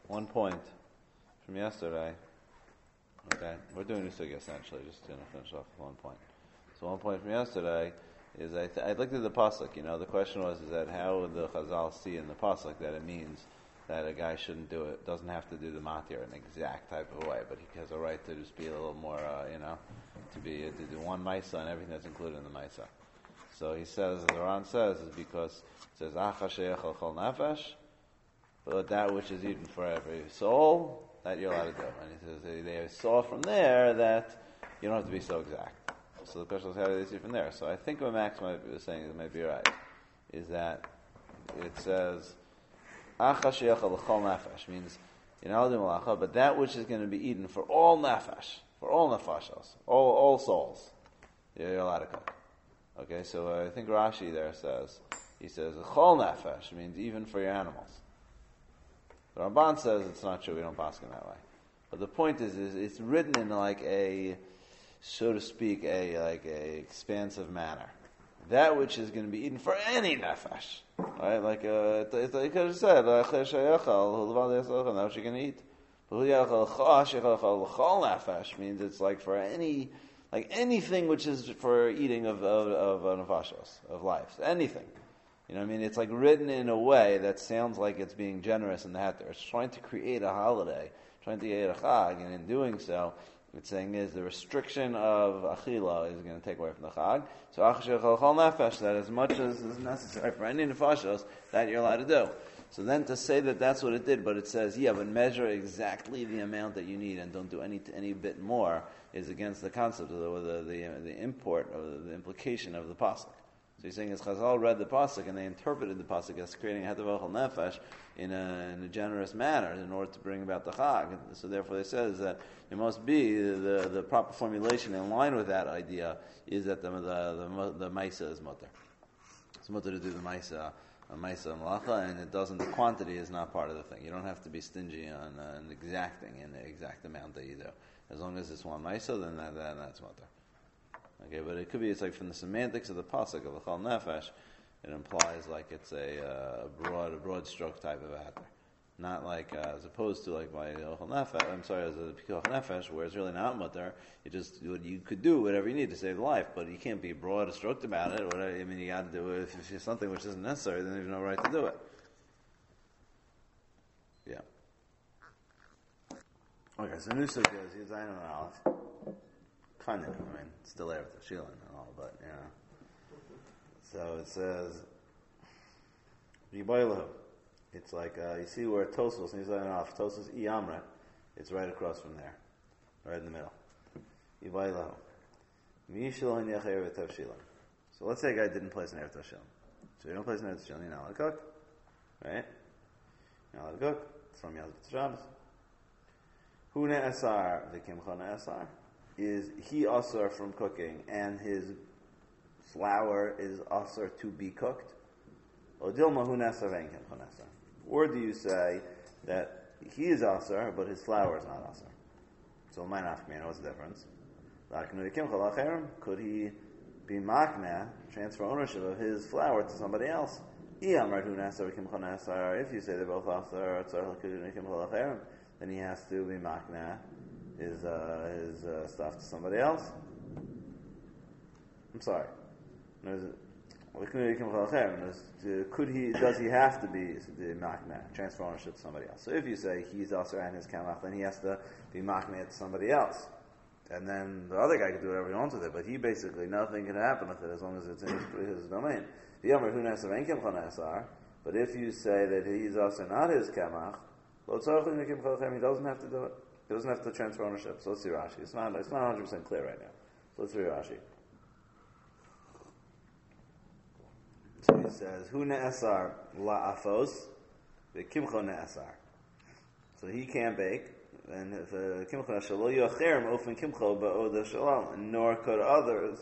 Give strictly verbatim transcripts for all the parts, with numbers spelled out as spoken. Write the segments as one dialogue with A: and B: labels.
A: one point from yesterday. Okay, we're doing new sugya essentially, just going to finish off with one point. So one point from yesterday is I, th- I looked at the pasuk. You know, the question was is that how would the Chazal see in the pasuk that it means that a guy shouldn't do it, doesn't have to do the matir in an exact type of way, but he has a right to just be a little more, uh, you know, to be to do one maisa and everything that's included in the maisa. So he says, the Ran says, is because it says acha sheyach al chol nefesh, but that which is eaten for every soul, that you're allowed to do. And he says they, they saw from there that you don't have to be so exact. So the question is, how do they see from there? So I think what Max might be saying that might be right is that it says acha sheyach al chol nefesh means you know the malacha, but that which is going to be eaten for all nefesh, for all nefashos, all all souls, you're allowed to cook. Okay, so uh, I think Rashi there says he says chol nefesh means even for your animals. The Ramban says it's not true. We don't pass it that way. But the point is, is it's written in like a, so to speak, a like a expansive manner. That which is going to be eaten for any nefesh, right? Like uh, it, it, it could have said, that which you're going to eat. But chol nefesh means it's like for any, like anything which is for eating of of, of nefashos, of life, anything. You know what I mean? It's like written in a way that sounds like it's being generous in the heter. It's trying to create a holiday, trying to create a chag, and in doing so, it's saying is the restriction of achila is going to take away from the chag. So achashel chol nefesh, that as much as is necessary for any nefashos, that you're allowed to do. So then to say that that's what it did, but it says, yeah, but measure exactly the amount that you need and don't do any any bit more, is against the concept of the the, the, the import, or the, the implication of the pasuk. So he's saying as Chazal read the pasuk and they interpreted the pasuk as creating a heter v'chol nefesh in a, in a generous manner in order to bring about the chag. So therefore, they says that it must be the the proper formulation in line with that idea is that the the the, the maisa is mutter. It's mutter to do the maisa, a maisa malacha, and it doesn't. The quantity is not part of the thing. You don't have to be stingy on uh, an exacting in the exact amount that you do. As long as it's one maisa, then that, that that's mutter. Okay, but it could be, it's like from the semantics of the pasuk of the chol nefesh, it implies like it's a uh, broad, a broad stroke type of heter, not like uh, as opposed to like by chol nefesh. I'm sorry, as a pikuach nefesh, where it's really not mutter. You just you could do whatever you need to save life, but you can't be broad stroked about it. Whatever, I mean, you got to do it if it's something which isn't necessary. Then you have no right to do it. Yeah. Okay, so new sukkah is Zayin and Aleph. Kind of, I mean, it's still there with the shilin and all, but, you know. So it says, Yibaylahu. It's like, uh, you see where Tosos, and he's letting off, Tosos Iyamra, it's right across from there, right in the middle. Yibaylahu. Mishilon Yacher V'Tev Shilin. So let's say a guy didn't place an Erev Shilin. So you don't place an Erev Shilin, you're not allowed to cook, right? You're not allowed to cook, it's from Yaz B'Tshabes. Hu Ne'asar V'Kimcha Ne'asar. Is he asur from cooking and his flour is asur to be cooked? Or do you say that he is asur but his flour is not asur? So it might ask me, what's the difference? Could he be makna, transfer ownership of his flour to somebody else? If you say they're both asur, then he has to be makna his uh, his uh, stuff to somebody else. I'm sorry. Could he? Does he have to be the makna, transfer ownership to somebody else? So if you say he's also and his kamach, then he has to be makna to somebody else, and then the other guy can do whatever he wants with it. But he basically nothing can happen with it as long as it's in his, his domain. But if you say that he's also not his kamach, he doesn't have to do it. He doesn't have to transfer ownership. So let's see Rashi. It's not it's not one hundred percent clear right now. So let's read Rashi. So he says, Hu ne'asar la'afos v'kimcho ne'asar. So he can't bake, and if kimcho shelo yocherem ofen kimcho ba'oda shalom, nor could others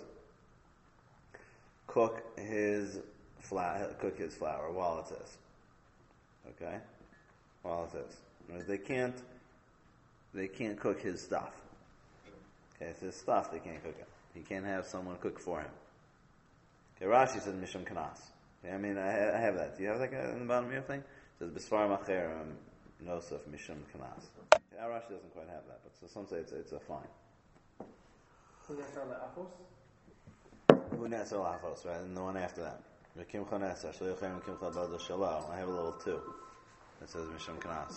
A: cook his flour, cook his flour while it is. Okay? While it is. They can't They can't cook his stuff. Okay, it's his stuff, they can't cook it. He can't have someone cook for him. Okay, Rashi says Mishum Kanas. Okay, I mean, I, I have that. Do you have that in the bottom of your thing? It says Bisfar Macher nosef mishum kanas. Our Rashi doesn't quite have that, but so some say it's it's a fine. Who nesar la'afos, right? And the one after that. I have a little two. It says mishum kanas.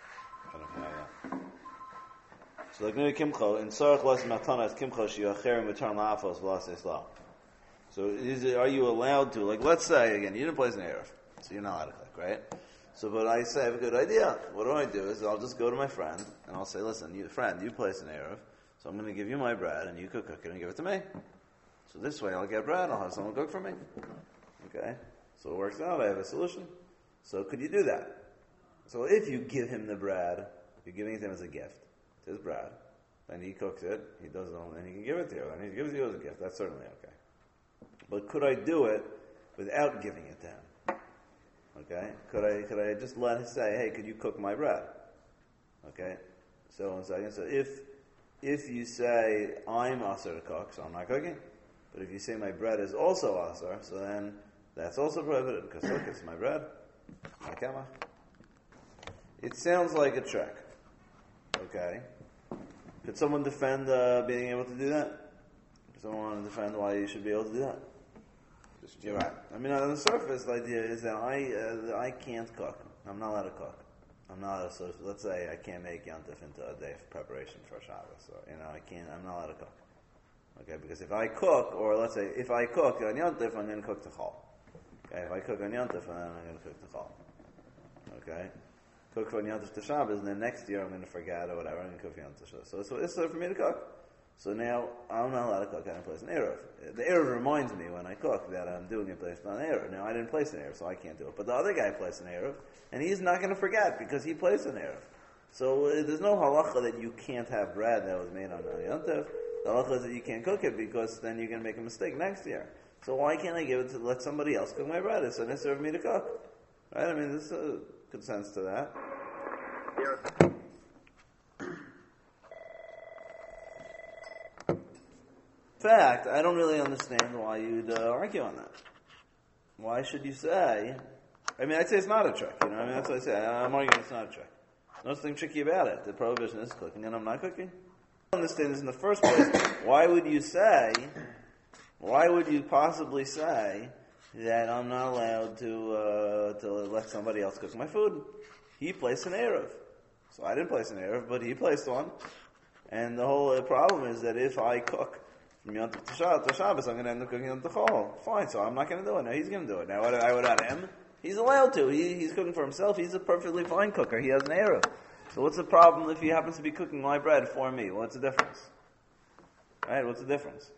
A: So like maybe kimcho in sarach las matanas kimcho shiacher return la'afos v'las isla. So is it, are you allowed to, like let's say again you didn't place an erev, so you're not allowed to cook, right? So but I say I have a good idea. What do I do is I'll just go to my friend and I'll say, listen, you friend, you place an erev, so I'm going to give you my bread and you could cook it and give it to me. So this way I'll get bread, I'll have someone cook for me. Okay, so it works out. I have a solution. So could you do that? So if you give him the bread, you're giving it to him as a gift. It's his bread. Then he cooks it, he does it, and he can give it to you. And he gives it to you as a gift. That's certainly okay. But could I do it without giving it to him? Okay? Could I could I just let him say, hey, could you cook my bread? Okay? So one second. So if if you say I'm asur to cook, so I'm not cooking. But if you say my bread is also asur, so then that's also prohibited because look, it's my bread. My kama. It sounds like a trick. Okay? Could someone defend uh, being able to do that? Could someone want to defend why you should be able to do that? You're right. I mean, on the surface, the idea is that I uh, I can't cook. I'm not allowed to cook. I'm not allowed to. So let's say I can't make yontif into a day of preparation for Shabbos. So you know, I can't. I'm not allowed to cook. Okay, because if I cook, or let's say if I cook on yontif, I'm going to cook the chol. Okay, if I cook on yontif, then I'm going to cook the chol. Okay, cook for yontif to Shabbos, and then next year I'm going to forget or whatever, I'm going to cook for yontif to Shabbos. So it's, it's for me to cook. So now I'm not allowed to cook. I didn't place an erev. The erev reminds me when I cook that I'm doing it based on an erev. Now I didn't place an erev, so I can't do it. But the other guy placed an erev, and he's not going to forget because he placed an erev. So uh, there's no halacha that you can't have bread that was made on yontif. The halacha is that you can't cook it because then you're going to make a mistake next year. So why can't I give it to let somebody else cook my bread? It's an issur of me to cook, right? I mean, there's a good sense to that. In fact, I don't really understand why you'd uh, argue on that. Why should you say? I mean, I'd say it's not a trick. You know, I mean, that's what I say. I'm arguing it's not a trick. There's nothing tricky about it. The prohibition is cooking, and I'm not cooking. I don't understand this in the first place. Why would you say? Why would you possibly say that I'm not allowed to uh, to let somebody else cook my food? He placed an erev, so I didn't place an erev, but he placed one. And the whole uh, problem is that if I cook from Yontif to Shabbos, I'm going to end up cooking on the chol. Fine, so I'm not going to do it. Now he's going to do it. Now what I would add him? He's allowed to. He, he's cooking for himself. He's a perfectly fine cooker. He has an erev. So what's the problem if he happens to be cooking my bread for me? What's the difference? Right? What's the difference?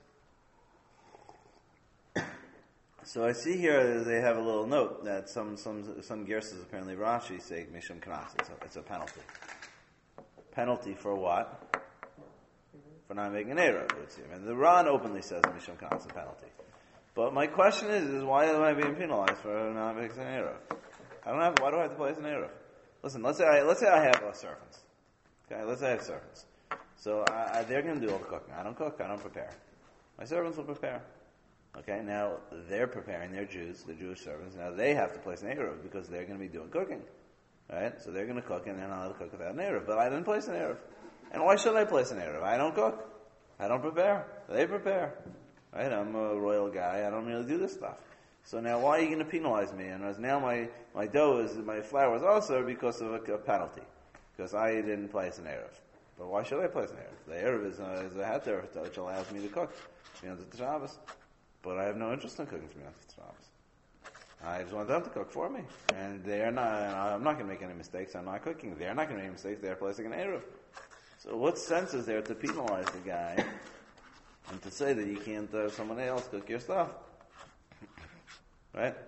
A: So I see here they have a little note that some some some gersas, apparently Rashi, say mishum kanas. It's a, it's a penalty. Penalty for what? For not making an erev, it would seem. And the Ran openly says mishum kanas, a penalty. But my question is, is why am I being penalized for not making an erev? I don't have. Why do I have to place an erev? Listen, let's say I, let's say I have uh, servants. Okay, let's say I have servants. So I, I, they're going to do all the cooking. I don't cook. I don't prepare. My servants will prepare. Okay, now they're preparing. They're Jews. They're Jewish servants. Now they have to place an erev because they're going to be doing cooking. Right? So they're going to cook, and they're not allowed to cook without an erev. But I didn't place an erev. And why should I place an erev? I don't cook. I don't prepare. They prepare. Right? I'm a royal guy. I don't really do this stuff. So now why are you going to penalize me? And as now my, my dough is, my flour is also because of a, a penalty. Because I didn't place an erev. But why should I place an erev? The erev is, uh, is a heter which allows me to cook. Yontif Shabbos. But I have no interest in cooking for Yontif Shabbos. I just want them to cook for me. And they are not, I'm not going to make any mistakes. I'm not cooking. They're not going to make mistakes. They're placing an erev. So what sense is there to penalize the guy and to say that you can't have uh, someone else cook your stuff? Right?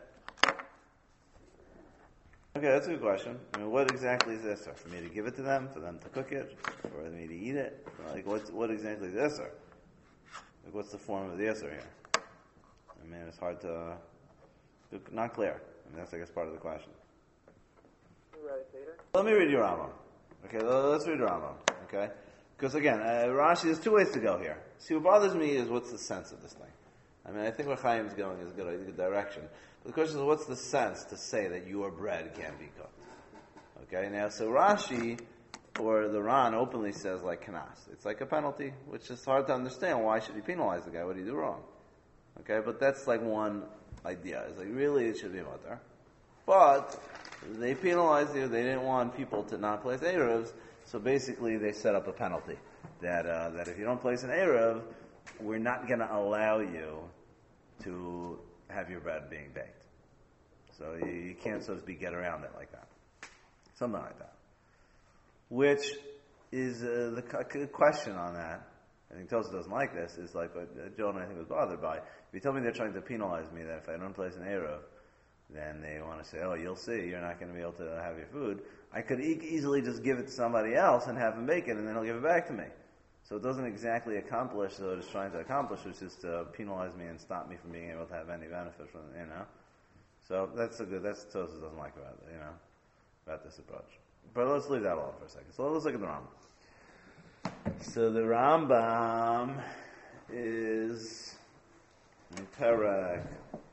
A: Okay, that's a good question. I mean, what exactly is this? For me to give it to them, for them to cook it, for me to eat it? Like, what what exactly is this? Like, what's the form of the answer here? I mean, it's hard to, uh, not clear. I mean, that's, I guess, part of the question. Let me read you Rambam. Okay, let's read Rambam. Okay? Because again, uh, Rashi, there's two ways to go here. See, what bothers me is what's the sense of this thing. I mean, I think where Chaim's going is a good, a good direction. But the question is, what's the sense to say that your bread can be cooked? Okay, now so Rashi or the Ran openly says like kanas. It's like a penalty, which is hard to understand. Why should he penalize the guy? What did he do wrong? Okay, but that's like one idea. It's like really it should be mutter. But they penalized you. They didn't want people to not place Erevs, so basically they set up a penalty that uh, that if you don't place an Erev, we're not going to allow you to have your bread being baked. So you, you can't, so to speak, get around it like that. Something like that. Which is uh, the c- question on that. I think Tosa doesn't like this. Is like what uh, Jonah I think was bothered by. If you tell me they're trying to penalize me that if I don't place an Erev, then they want to say, oh, you'll see, you're not going to be able to have your food. I could e- easily just give it to somebody else and have him bake it, and then he'll give it back to me. So it doesn't exactly accomplish what it's trying to accomplish, which is to penalize me and stop me from being able to have any benefit from it, you know. So that's a good, that's Tosa doesn't like about it, you know, about this approach. But let's leave that alone for a second. So let's look at the Rambam. So the Rambam is in Perek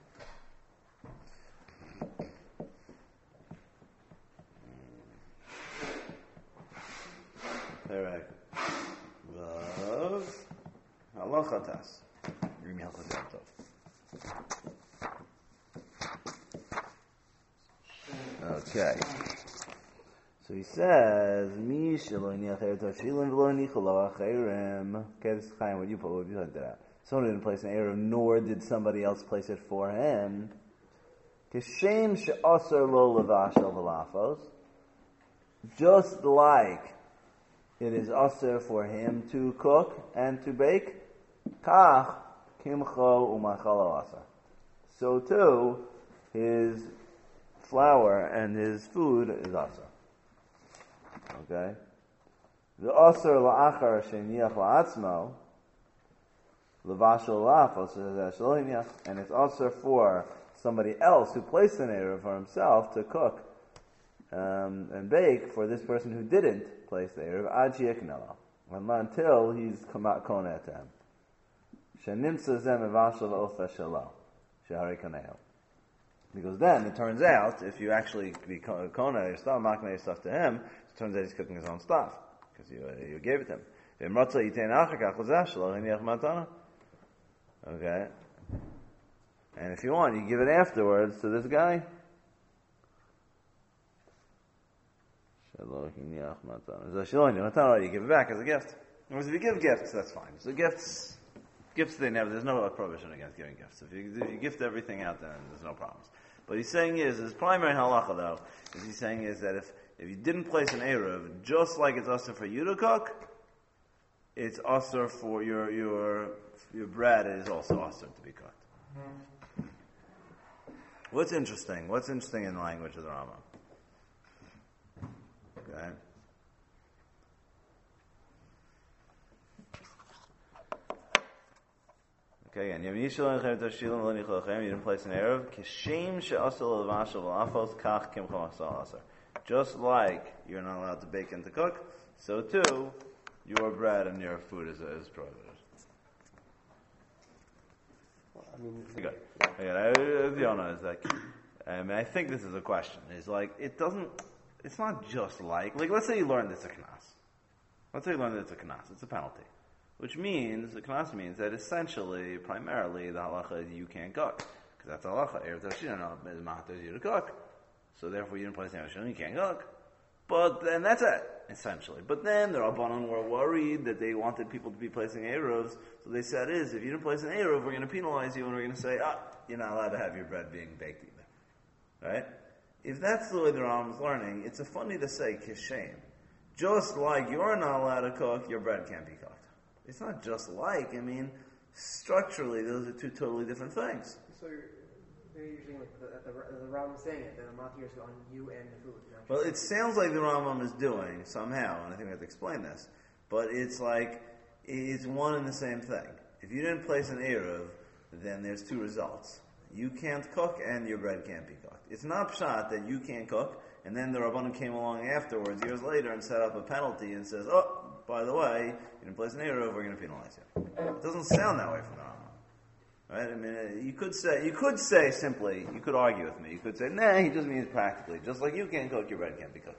A: Perek Vav Halachatas. Give me Halachatas. Okay. So he says, "Mi shelo niacher tashilin v'lo nicholo acherem." Okay, this is kind of what you put. What you said that. Someone didn't place an erev, nor did somebody else place it for him. Kishem she'aser lo levashel v'lafos. Just like it is aser for him to cook and to bake, kach kimcho umachalo aser. So too, his flour and his food is aser. Okay? The aser la'achar sheniach la'atzmo levashel la'afos, and it's aser for somebody else who placed an erev for himself to cook um, and bake for this person who didn't place the erev ad sheyeknelo, until he's kamat koneh to him. Shenimtza zeh mevashel la'ofa shelo shehari koneh. Because then it turns out, if you actually be koneh your stuff, makneh your stuff to him, it turns out he's cooking his own stuff because you uh, you gave it to him. Okay, and if you want, you give it afterwards to this guy. You give it back as a gift. Whereas if you give gifts, that's fine. So gifts, gifts they never. There's no prohibition against giving gifts. If you, if you gift everything out, then there's no problems. But he's saying is his primary halacha though is he's saying is that if if you didn't place an erev, just like it's usher for you to cook, it's usher for your your your bread is also usher to be cooked. Mm-hmm. What's interesting? What's interesting in the language of the Rambam? Okay. Okay, and you didn't place an erev. Kishem she'asel levashel v'afos kach kimchom asal aser. Just like you're not allowed to bake and to cook, so too your bread and your food is, is prohibited.
B: Well, I mean,
A: good. Okay, the honor is like, I mean, I think this is a question. It's like it doesn't. It's not just like like let's say you learned it's a knas. Let's say you learned that it's a knas. It's a penalty. Which means, the knas means that essentially, primarily, the halacha is you can't cook. Because that's halacha. Erev Tashina is matter you to cook. So therefore you didn't place an Erev you can't cook. But then that's it, essentially. But then the Rabbanon were worried that they wanted people to be placing Erevs. So they said is, if you didn't place an Erev, we're going to penalize you and we're going to say, ah, you're not allowed to have your bread being baked either. Right? If that's the way the Rambam's learning, it's a funny to say kishem. Just like you're not allowed to cook, your bread can't be cooked. It's not just like, I mean, structurally, those are two totally different things.
B: So you're, they're usually like the, the, the Rambam saying it, that the matir is on you and the food.
A: Well, it sounds like the Rambam is doing, somehow, and I think we have to explain this, but it's like, it's one and the same thing. If you didn't place an Erev, then there's two results. You can't cook and your bread can't be cooked. It's not pshat that you can't cook, and then the Rabbanon came along afterwards, years later, and set up a penalty and says, oh, by the way, you didn't place an Erev, we're going to penalize you. It doesn't sound that way from the Rambam. Right? I mean, you could say, you could say simply, you could argue with me, you could say, nah, he just means practically, just like you can't cook, your bread can't be cooked.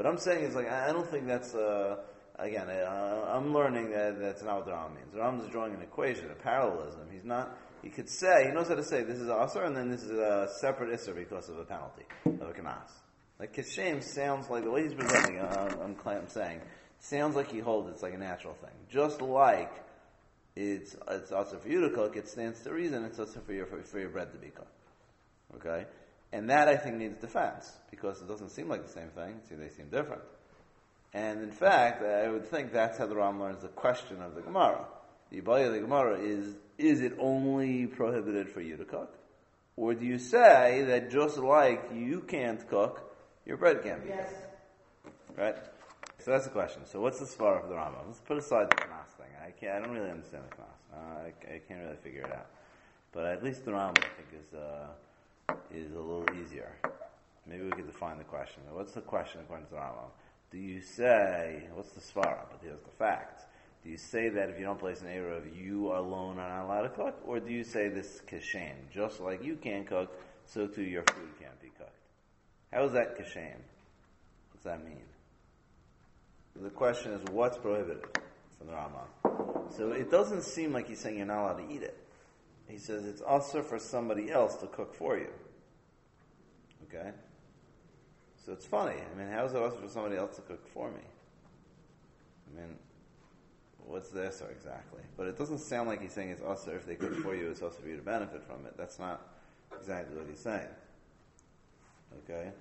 A: But I'm saying is like I I don't think that's uh, again. I, I'm learning that that's not what the Ram means. The Ram is drawing an equation, a parallelism. He's not. He could say he knows how to say this is asur and then this is a separate isser because of a penalty of a kanas. Like Kishem sounds like the way he's presenting. Uh, I'm, I'm saying sounds like he holds it's like a natural thing, just like it's it's also for you to cook. It stands to reason. It's also for your for, for your bread to be cooked. Okay. And that, I think, needs defense, because it doesn't seem like the same thing. See, they seem different. And in fact, I would think that's how the Ram learns the question of the Gemara. The Ibaya of the Gemara is, is it only prohibited for you to cook? Or do you say that just like you can't cook, your bread can't be
B: Yes.
A: cooked? Right? So that's the question. So what's the svara of the Rambam? Let's put aside the Knas thing. I can't, I don't really understand the Knas. Uh, I, I can't really figure it out. But at least the Rambam, I think, is... Uh, is a little easier. Maybe we could define the question. What's the question according to the Rambam? Do you say, what's the svara? But here's the facts. Do you say that if you don't place an Erev, you alone are not allowed to cook? Or do you say this kashem? Just like you can't cook, so too your food can't be cooked. How is that kashem? What's that mean? The question is, what's prohibited from the Rambam? So it doesn't seem like he's saying you're not allowed to eat it. He says it's also for somebody else to cook for you. Okay? So it's funny. I mean, how is it also for somebody else to cook for me? I mean, what's the answer exactly? But it doesn't sound like he's saying it's also if they cook for you, it's also for you to benefit from it. That's not exactly what he's saying. Okay?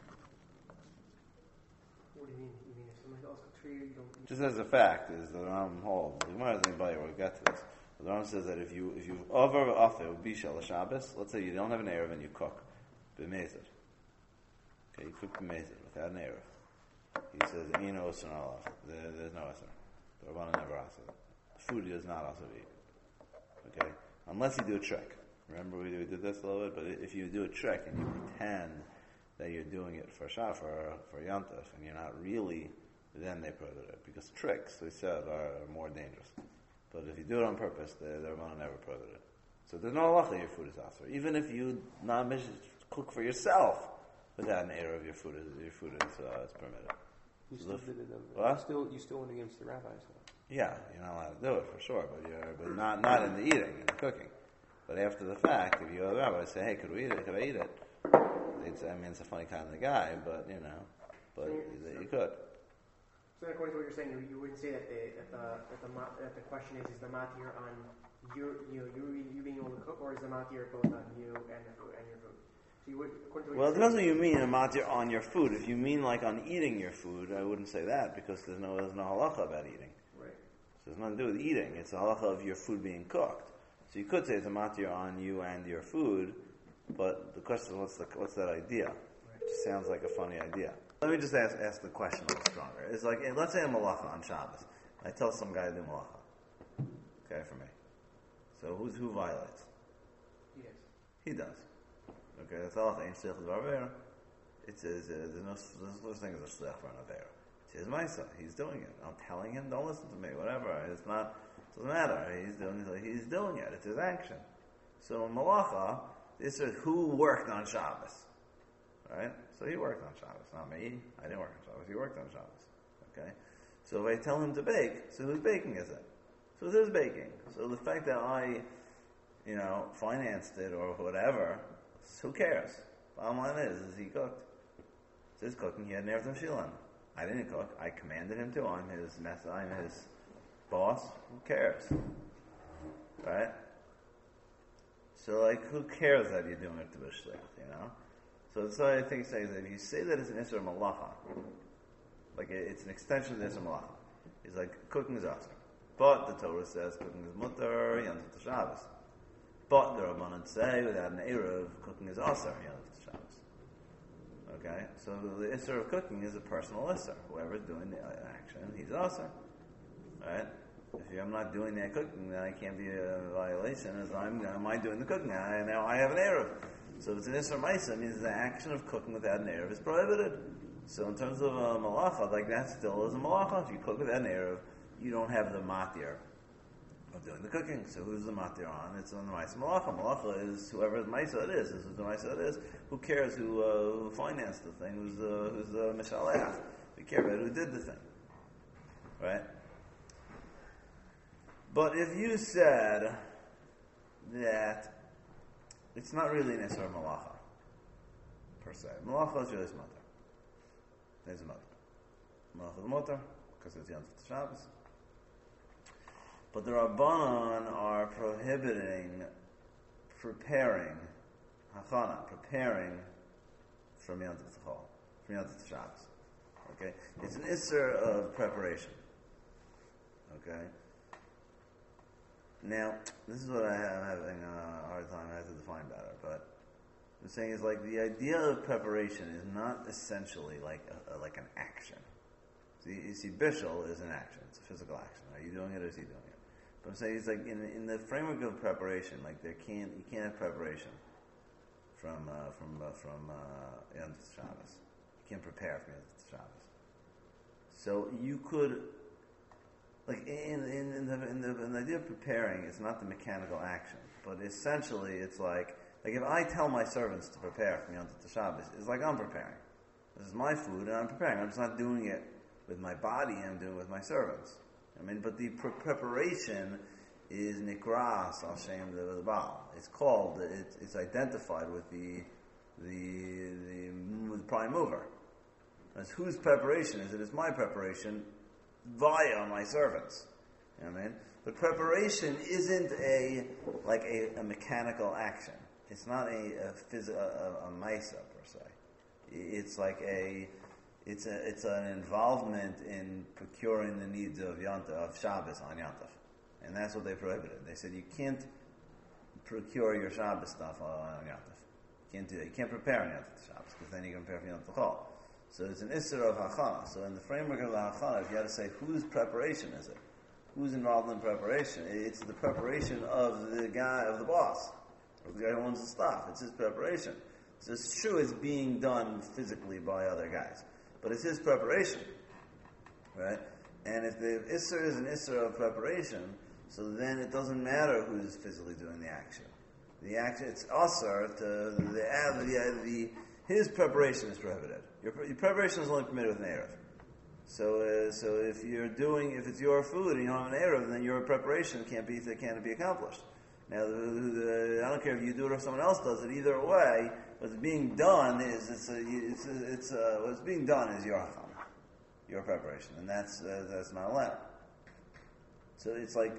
B: What do you mean? You mean if somebody else cooks for you, you don't eat?
A: Just as a fact, is the Ram holds. The Gemara doesn't anybody we'll get to this. But the Ram says that if you if you over offer bishal Shabbos, let's say you don't have an erev and you cook b'mezid. Okay, you cook b'mezid without an erev. He says ino osir alav. There, there's no osir. The Rabbanan never asked it. Food is not also eaten. Okay, unless you do a trick. Remember we did this a little bit, but if you do a trick and you pretend that you're doing it for Shah, for for Yontif, and you're not really, then they prohibit it because tricks, we said, are more dangerous. But if you do it on purpose, the the Rabbanan never prohibited it. So there's no halacha your food is asur. Even if you not cook for yourself without an error of your food, is, your food is uh, it's permitted.
C: You
A: So
C: still
A: the-
C: did it. Um,
A: what?
C: You still, you still went against the rabbis. Though.
A: Yeah, you're not allowed to do it for sure, but you're but not not in the eating, in the cooking. But after the fact, if you go to the rabbi and say, "Hey, could we eat it? Could I eat it?" They'd say, "I mean, it's a funny kind of guy, but you know, but you, you could."
B: So then according to what you're saying, you, you wouldn't say that the that the that the, ma- that the question is is the matir on you you you you being able to cook, or is the matir both on you and the food and your food? So you would according to what
A: Well, it
B: you're
A: depends
B: saying,
A: what you mean, a matir on your food. If you mean like on eating your food, I wouldn't say that because there's no there's no halacha about eating.
B: right?
A: So it's nothing to do with eating. It's a halacha of your food being cooked. So you could say it's a matir on you and your food, but the question is, what's the what's that idea? It just sounds like a funny idea. Let me just ask ask the question a little stronger. It's like, let's say a malacha on Shabbos. I tell some guy to do malacha. Okay, for me. So who's who violates?
B: Yes.
A: He does. Okay, that's all. Ain't shliach d'avera. It says uh, there's no there's no such thing as a shliach for an avera. It's his ma'isa. He's doing it. I'm telling him, don't listen to me. Whatever. It's not. It doesn't matter. He's doing. He's doing it. It's his action. So in malacha, this is who worked on Shabbos. Right? So he worked on Shabbos, not me. I didn't work on Shabbos. He worked on Shabbos. Okay? So if I tell him to bake, so whose baking is it? So it's his baking. So the fact that I, you know, financed it or whatever, who cares? Bottom line is, is he cooked. It's his cooking. He had an Erev Shilan. I didn't cook. I commanded him to. I'm his mess. I'm his boss. Who cares? Right? So like, who cares that you're doing it to a shliach, you know? So that's why I think saying that if you say that it's an Isra Malacha, like it's an extension of the Isra Malacha, it's like cooking is awesome. But the Torah says cooking is mutter, Yontif Shabbos. But the Rabbanan say without an Erev, cooking is asar, Yontif Shabbos. Okay? So the Isra of cooking is a personal Isra. Whoever's doing the action, he's asar. Right? If I'm not doing that cooking, then I can't be a violation as I'm, am I doing the cooking? I, now I have an Erev. So if it's an Isra Maisa, it means the action of cooking without an Erev is prohibited. So in terms of a malacha, like that still is a malacha. If you cook without an Erev, you don't have the matir of doing the cooking. So who's the matir on? It's on the Maisa Malacha. Malacha is whoever the Maisa it is. This is the Maisa it is. Who cares who, uh, who financed the thing? Who's the who's the Mishalech? We care about who did the thing. Right? But if you said that it's not really an Isser Malacha, per se. Malacha is really Smatter. There's a Matter. Malacha is Matter, because it's Yom Tov Shabbos. But the Rabbanon are prohibiting preparing, Hachana, preparing from Yom Tov Chol, from Yom Tov Shabbos. Okay? It's an Isser of preparation. Okay? Now, this is what I am having a hard time, I have to define better, but I'm saying is like the idea of preparation is not essentially like a, a, like an action. See, you see, Bishul is an action, it's a physical action. Are you doing it or is he doing it? But I'm saying it's like in in the framework of preparation, like there can't you can't have preparation from uh, from uh, from uh, Yom Tov Shabbos. You can't prepare for Yom Tov Shabbos. So you could. Like in in, in, the, in, the, in the idea of preparing, it's not the mechanical action, but essentially it's like like if I tell my servants to prepare for Yom Tov Shabbos, it's like I'm preparing. This is my food, and I'm preparing. I'm just not doing it with my body; I'm doing it with my servants. I mean, but the pre- preparation is nikras al shem the, the Baal. It's called. It's, it's identified with the the the, the prime mover. As whose preparation is it? It's my preparation. Via my servants. You know what I mean? But preparation isn't a like a, a mechanical action. It's not a a, phys- a, a, a maisa per se. It's like a it's a it's an involvement in procuring the needs of Yonta, of Shabbos on Yontif. And that's what they prohibited. They said you can't procure your Shabbos stuff on Yontif. You can't do it. You can't prepare on Yontif Shabbos because then you can prepare for Yontif Chol. So it's an Isser of Hachana. So in the framework of the Hachana, if you had to say whose preparation is it? Who's involved in preparation? It's the preparation of the guy, of the boss, of the guy who owns the stuff. It's his preparation. So it's true it's being done physically by other guys. But it's his preparation. Right? And if the Isser is an Isser of preparation, so then it doesn't matter who's physically doing the action. The action, it's Asar to the, the, the, the his preparation is prohibited. Your, your preparation is only permitted with an Erev. So, uh, so if you're doing, if it's your food and you don't have an Erev, then your preparation can't be can't be accomplished. Now, the, the, I don't care if you do it or someone else does it. Either way, what's being done is it's a, it's a, it's a, what's being done is your hachana, your preparation, and that's uh, that's not allowed. So it's like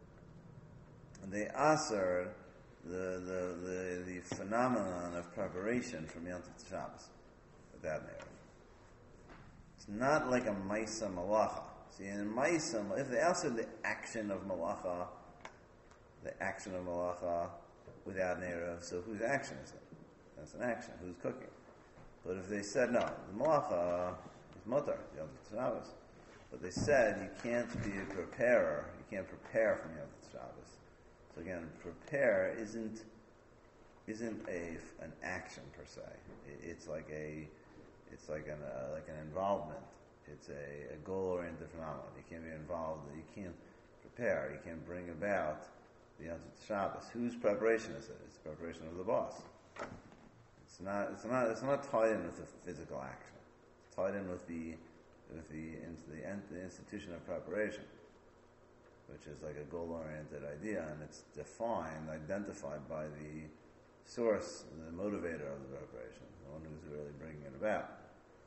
A: they aser the the the, the phenomenon of preparation from Yom Tov to Shabbos. That narrative. It's not like a Maisa Malacha. See, in Maisa, if they answer the action of Malacha, the action of Malacha without narrative, so whose action is it? That's an action. Who's cooking? But if they said no, the Malacha is Mutar, Yom Tov Shabbos. But they said you can't be a preparer. You can't prepare from Yom Tov Shabbos. So again, prepare isn't isn't a an action per se. It's like a It's like an uh, like an involvement. It's a, a goal-oriented phenomenon. You can't be involved. You can't prepare. You can't bring about the Yom Tov Shabbos. Whose preparation is it? It's the preparation of the boss. It's not. It's not. It's not tied in with the physical action. It's tied in with the with the the, the institution of preparation, which is like a goal-oriented idea, and it's defined, identified by the source, the motivator of the preparation, the one who's really bringing it about.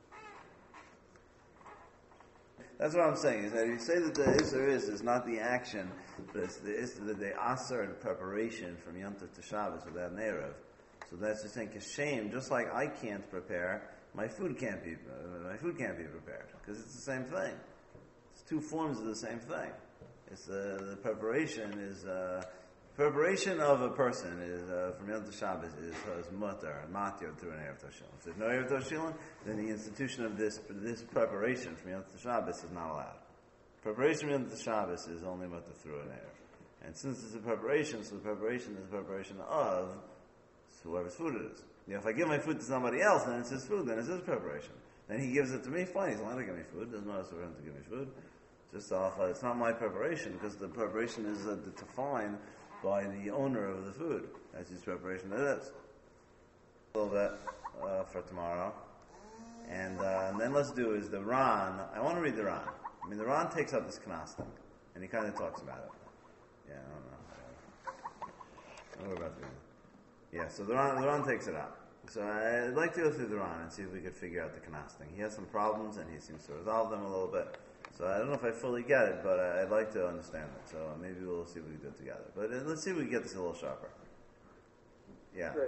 A: That's what I'm saying, is that if you say that the Isser is, is not the action, but it's the Isser that they Asar in preparation from Yom Tov to Shabbos without an Erev. So that's just saying, Kashem, just like I can't prepare, my food can't be, uh, my food can't be prepared, because it's the same thing. It's two forms of the same thing. It's uh, the preparation is, uh, preparation of a person is uh, from Yom Tov Shabbos is, uh, is mutar, matir through an Erev Toshilin. If there's no Erev Toshilin, then the institution of this this preparation from Yom Tov Shabbos is not allowed. Preparation from Yom Tov Shabbos is only mutar through an Erev. And since it's a preparation, so the preparation is a preparation of whoever's food it is. You know, if I give my food to somebody else, then it's his food, then it's his preparation. Then he gives it to me, fine, he's allowed to give me food. There's no other for him to give me food. Just uh, it's not my preparation, because the preparation is uh, defined by the owner of the food. That's his preparation it is. A little bit uh, for tomorrow. And, uh, and then let's do is the Ran. I want to read the Ran. I mean, the Ran takes up this Knas thing, and he kind of talks about it. Yeah, I don't know. What we're about to do. Yeah, so the Ran, the Ran takes it out. So I'd like to go through the Ran and see if we could figure out the Knas thing. He has some problems, and he seems to resolve them a little bit. So I don't know if I fully get it, but I'd like to understand it. So maybe we'll see if we can do it together. But uh, let's see if we can get this a little sharper. Yeah.